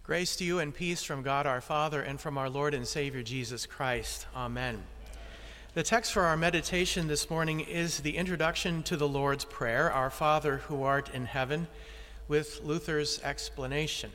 Grace to you and peace from God our Father and from our Lord and Savior Jesus Christ. Amen. The text for our meditation this morning is the introduction to the Lord's Prayer, Our Father who art in heaven, with Luther's explanation.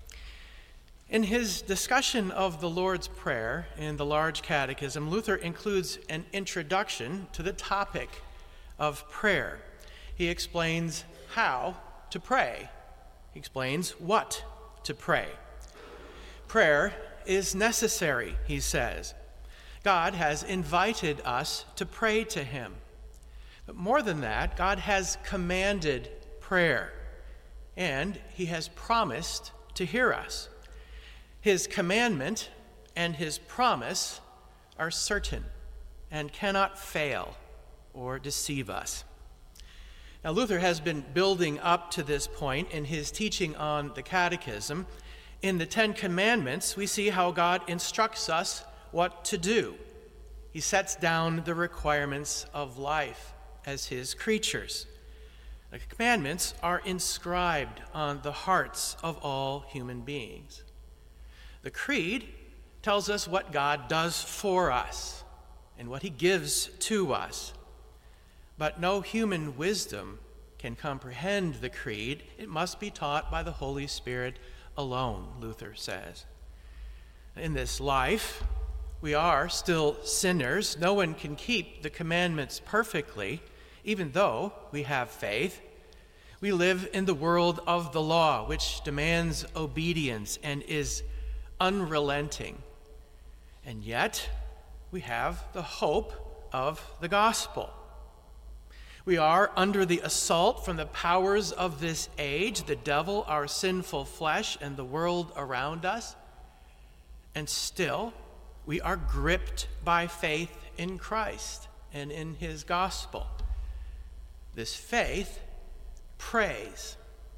In his discussion of the Lord's Prayer in the Large Catechism, Luther includes an introduction to the topic of prayer. He explains how to pray. He explains what to pray. Prayer is necessary, he says. God has invited us to pray to him. But more than that, God has commanded prayer, and he has promised to hear us. His commandment and his promise are certain and cannot fail or deceive us. Now, Luther has been building up to this point in his teaching on the Catechism. In the Ten Commandments, we see how God instructs us what to do. He sets down the requirements of life as his creatures. The commandments are inscribed on the hearts of all human beings. The Creed tells us what God does for us and what he gives to us. But no human wisdom can comprehend the Creed. It must be taught by the Holy Spirit alone, Luther says. In this life, we are still sinners. No one can keep the commandments perfectly, even though we have faith. We live in the world of the law, which demands obedience and is unrelenting. And yet, we have the hope of the gospel. We are under the assault from the powers of this age, the devil, our sinful flesh, and the world around us. And still, we are gripped by faith in Christ and in his gospel. This faith prays.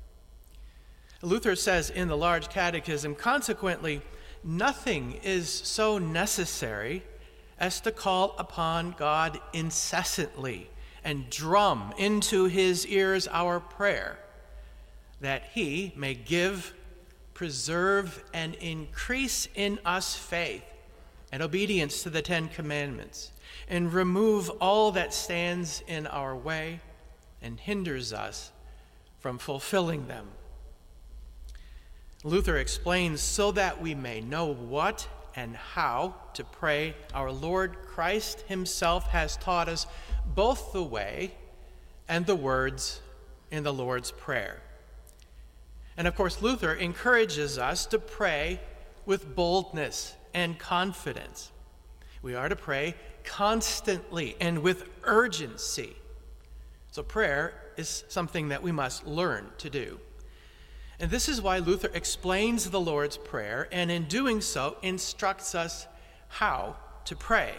Luther says in the Large Catechism, consequently, nothing is so necessary as to call upon God incessantly and drum into his ears our prayer, that he may give, preserve, and increase in us faith and obedience to the Ten Commandments, and remove all that stands in our way and hinders us from fulfilling them. Luther explains, so that we may know what and how to pray, our Lord Christ himself has taught us both the way and the words in the Lord's Prayer. And of course, Luther encourages us to pray with boldness and confidence. We are to pray constantly and with urgency. So prayer is something that we must learn to do. And this is why Luther explains the Lord's Prayer, and in doing so instructs us how to pray.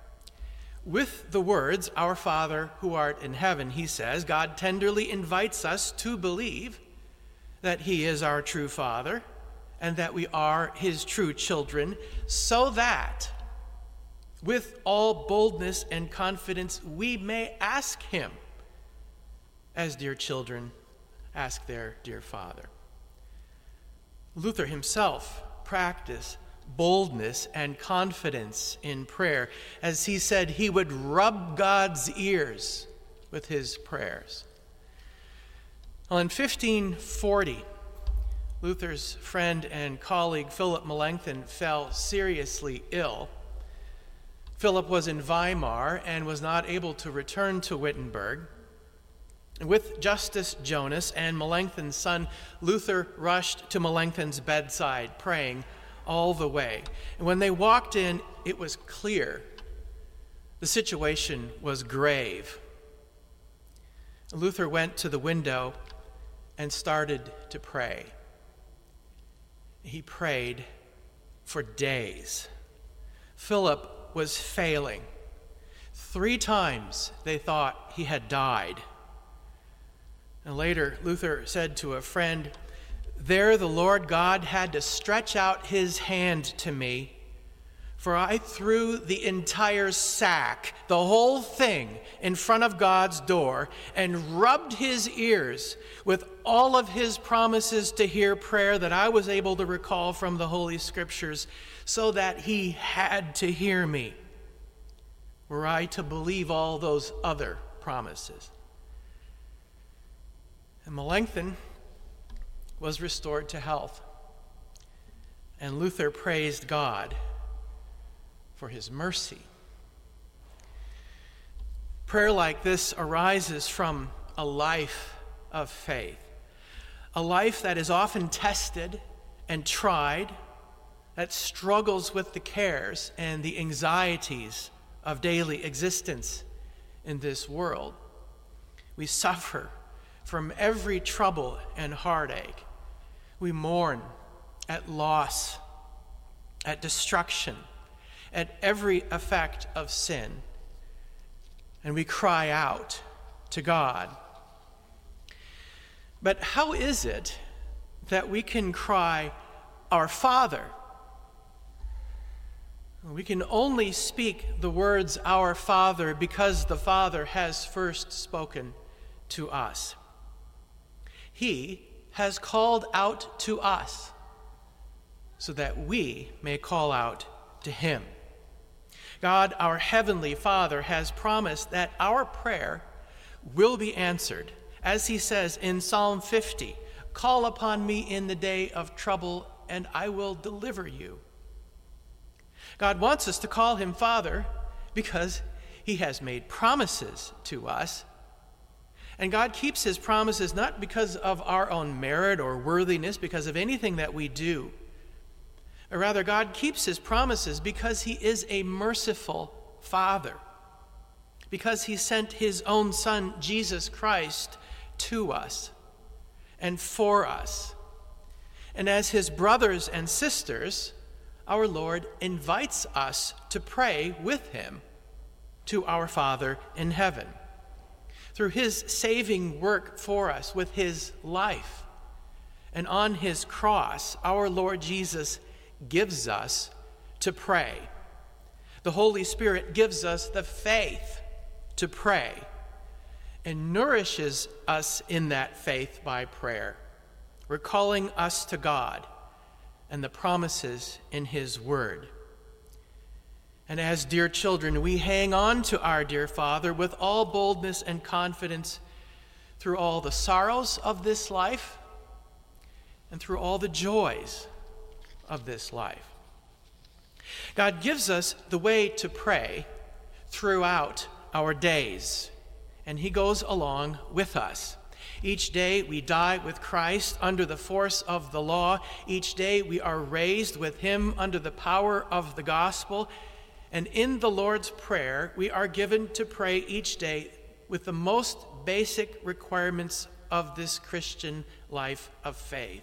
With the words, Our Father who art in heaven, he says, God tenderly invites us to believe that he is our true Father and that we are his true children, so that with all boldness and confidence we may ask him as dear children ask their dear Father. Luther himself practiced boldness and confidence in prayer. As he said, he would rub God's ears with his prayers. Well, in 1540, Luther's friend and colleague Philip Melanchthon fell seriously ill. Philip was in Weimar and was not able to return to Wittenberg. With Justus Jonas and Melanchthon's son, Luther rushed to Melanchthon's bedside, praying all the way. And when they walked in, it was clear the situation was grave. Luther went to the window and started to pray. He prayed for days. Philip was failing. 3 times they thought he had died. And later, Luther said to a friend, there the Lord God had to stretch out his hand to me, For I threw the entire sack, the whole thing, in front of God's door and rubbed his ears with all of his promises to hear prayer that I was able to recall from the Holy Scriptures, so that he had to hear me. Were I to believe all those other promises? And Melanchthon was restored to health, and Luther praised God for his mercy. Prayer like this arises from a life of faith, a life that is often tested and tried, that struggles with the cares and the anxieties of daily existence in this world. We suffer from every trouble and heartache. We mourn at loss, at destruction, at every effect of sin, and we cry out to God. But how is it that we can cry, "Our Father"? We can only speak the words, "Our Father," because the Father has first spoken to us. He has called out to us so that we may call out to him. God, our Heavenly Father, has promised that our prayer will be answered. As he says in Psalm 50, "Call upon me in the day of trouble, and I will deliver you." God wants us to call him Father because he has made promises to us. And God keeps his promises not because of our own merit or worthiness, because of anything that we do. Or rather, God keeps his promises because he is a merciful Father, because he sent his own Son, Jesus Christ, to us and for us. And as his brothers and sisters, our Lord invites us to pray with him to our Father in heaven. Through his saving work for us with his life and on his cross, our Lord Jesus gives us to pray. The Holy Spirit gives us the faith to pray and nourishes us in that faith by prayer, recalling us to God and the promises in his word. And as dear children, we hang on to our dear Father with all boldness and confidence through all the sorrows of this life and through all the joys of this life. God gives us the way to pray throughout our days, and he goes along with us. Each day we die with Christ under the force of the law. Each day we are raised with him under the power of the gospel. And in the Lord's Prayer, we are given to pray each day with the most basic requirements of this Christian life of faith.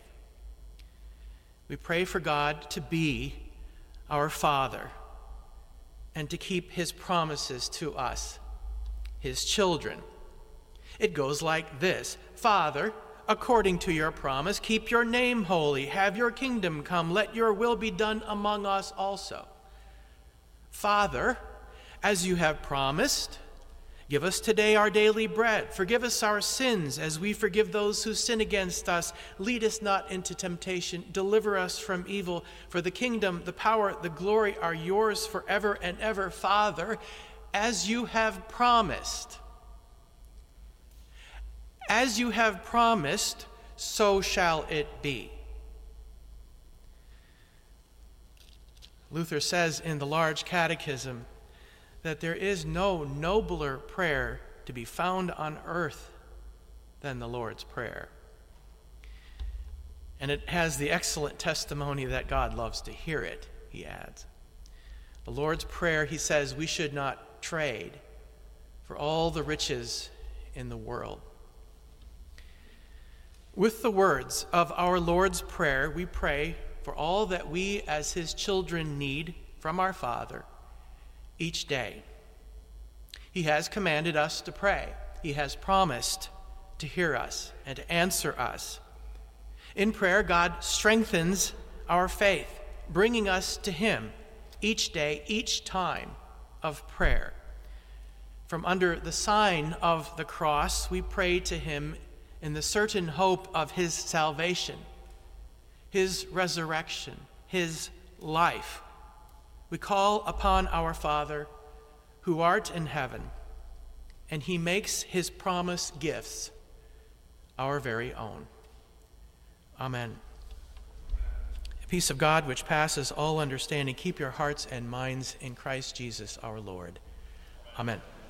We pray for God to be our Father and to keep his promises to us, his children. It goes like this: Father, according to your promise, keep your name holy. Have your kingdom come. Let your will be done among us also. Father, as you have promised, give us today our daily bread. Forgive us our sins as we forgive those who sin against us. Lead us not into temptation. Deliver us from evil. For the kingdom, the power, the glory are yours forever and ever. Father, as you have promised. As you have promised, so shall it be. Luther says in the Large Catechism that there is no nobler prayer to be found on earth than the Lord's Prayer. And it has the excellent testimony that God loves to hear it, he adds. The Lord's Prayer, he says, we should not trade for all the riches in the world. With the words of our Lord's Prayer, we pray for all that we as his children need from our Father each day. He has commanded us to pray. He has promised to hear us and to answer us. In prayer, God strengthens our faith, bringing us to him each day, each time of prayer. From under the sign of the cross, we pray to him in the certain hope of his salvation, his resurrection, his life. We call upon our Father who art in heaven, and he makes his promised gifts our very own. Amen. The peace of God, which passes all understanding, keep your hearts and minds in Christ Jesus our Lord. Amen.